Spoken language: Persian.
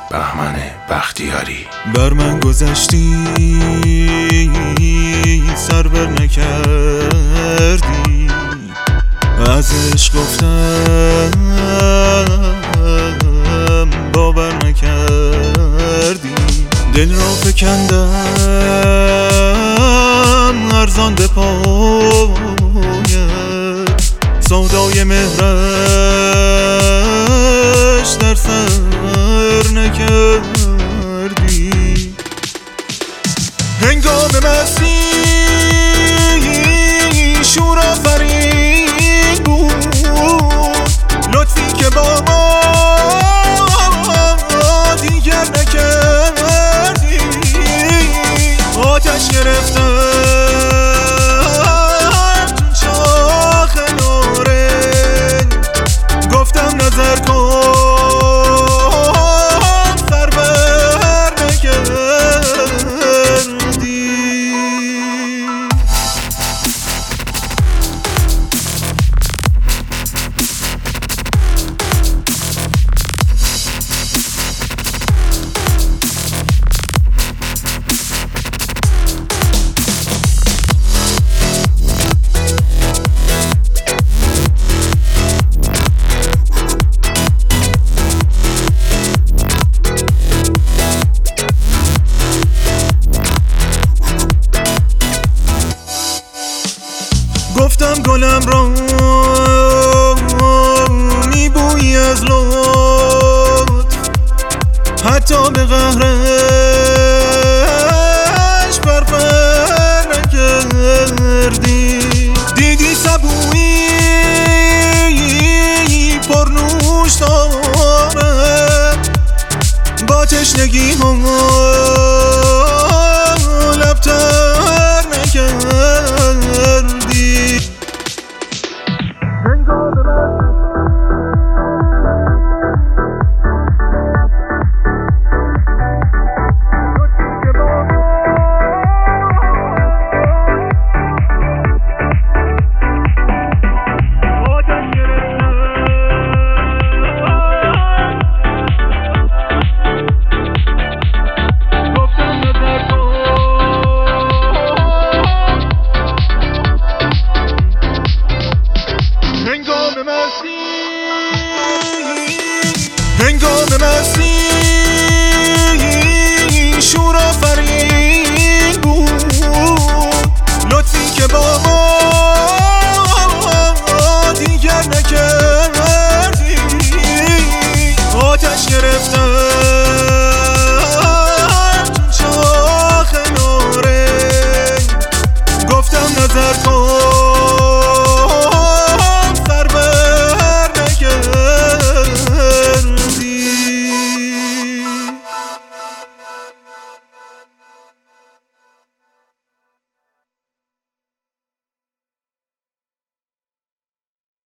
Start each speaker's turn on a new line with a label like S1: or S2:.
S1: بهمن بختیاری.
S2: بر من گذشتی سر بر نکردی، از عشق گفتم باور نکردی. دل را فکندم ارزان به پایت، سودای مهرش در سر نکردی. هنگام مستی شور آفرین بود، لطفی که با ما دیگر نکردی. آتش گرفتم چون شاخ نارنج، گفتم نظر کن سر بر نکردی. گفتم گلم را میبویی از لطف، حتی به قهرش برفر نکردی. دیدی سبویی پرنوش دارم، با تشنگی ها لب تر نکردی. هنگام مستی